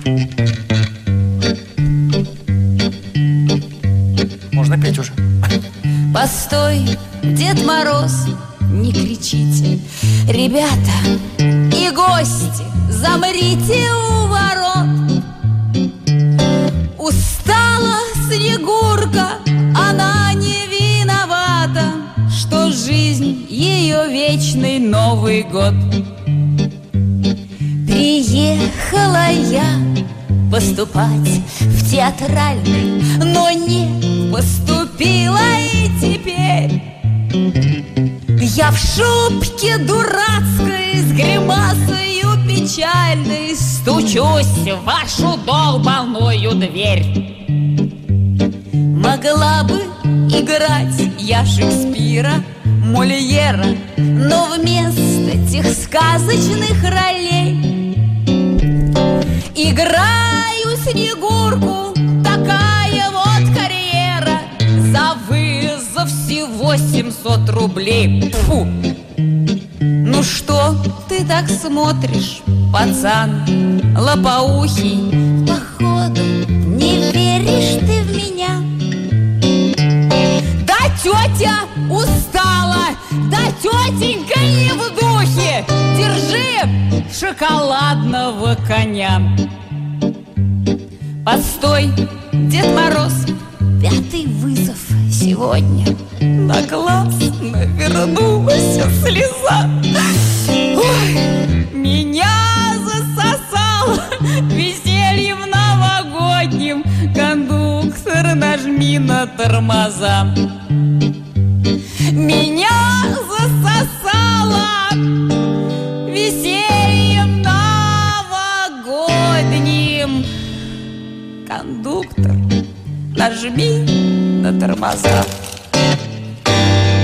Можно петь уже. Постой, Дед Мороз, не кричите, ребята и гости, замрите у ворот. Устала Снегурка, она не виновата, что жизнь ее вечный Новый год. Приехала я поступать в театральный, но не поступила, и теперь я в шубке дурацкой с гримасою печальной стучусь в вашу долбаную дверь. Могла бы играть я Шекспира, Мольера, но вместо тех сказочных ролей играю Снегурку, такая вот карьера, за вызов всего 700 рублей. Фу! Ну что ты так смотришь, пацан лопоухий? Походу, не веришь ты в меня. Да тетя устала, да тетенька не в духе. Держи шоколадного коня. Постой, Дед Мороз, 5-й вызов сегодня. На глаз навернулась слеза. Ой, меня засосало весельем новогодним. Кондуктор, нажми на тормоза. Меня засосало весельем новогодним. Кондуктор, нажми на тормоза.